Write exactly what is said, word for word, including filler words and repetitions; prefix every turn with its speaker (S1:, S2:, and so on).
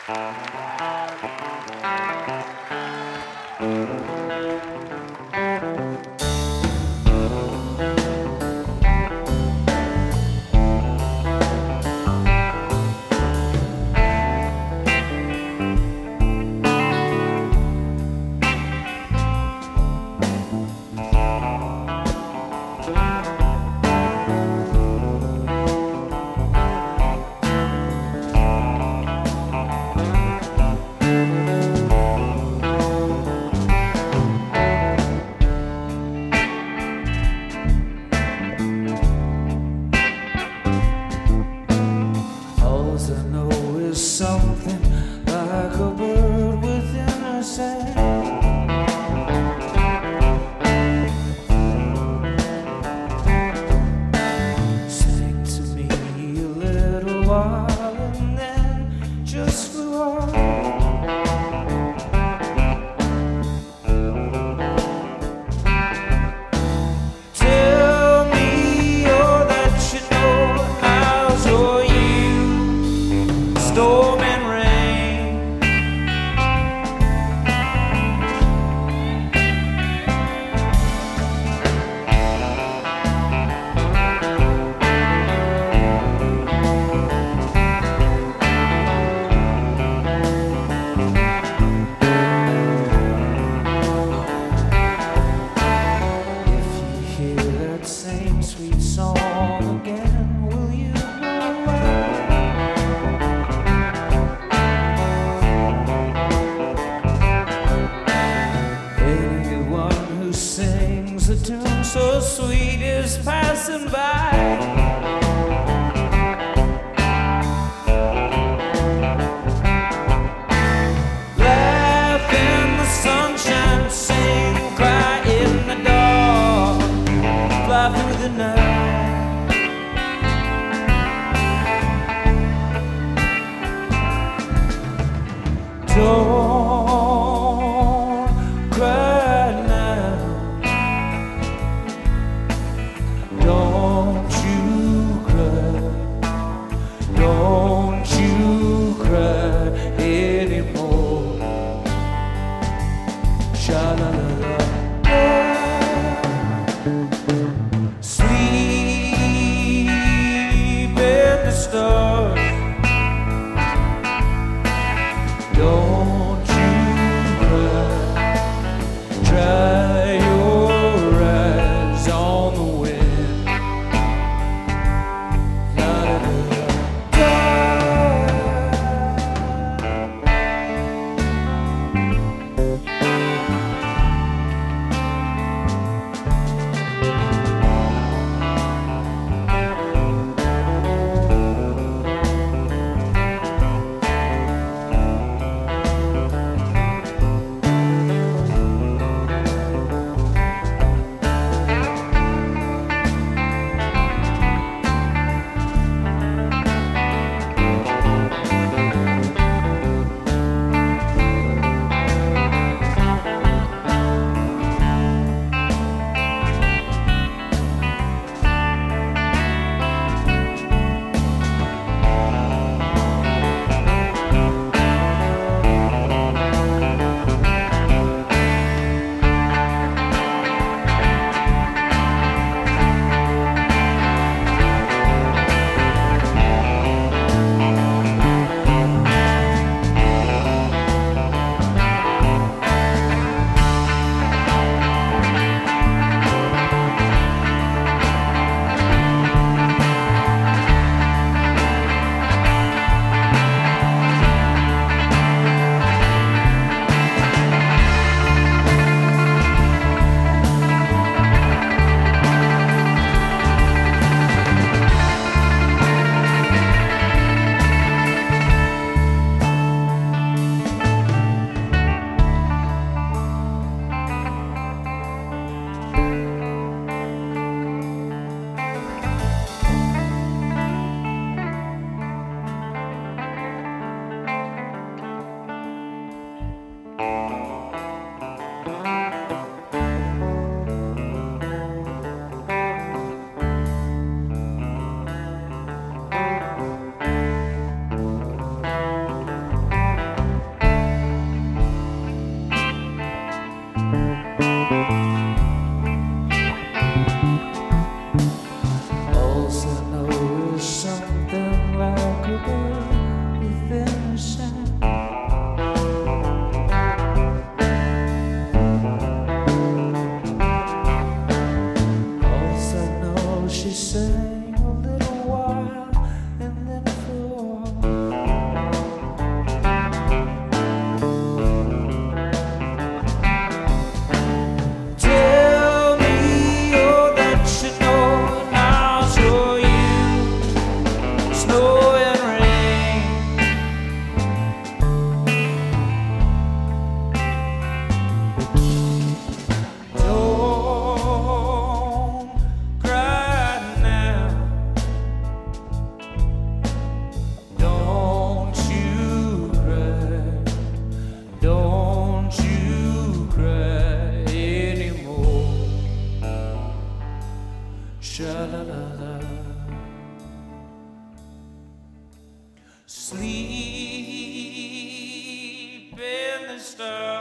S1: Something like a bird within a sand. Sang to me a little while and then just flew off. Tell me all that you know, how's your you? Storm and rain. If you hear that same sweet song again, will you know why? Anyone who sings a tune so sweet is passing by. Laugh in the sunshine, sing, cry in the dark, fly through the night. Don't cry now. Don't you cry. Don't you cry anymore. Sha-la-la-la. Sleep in the stars. Don't Sleep in the stars.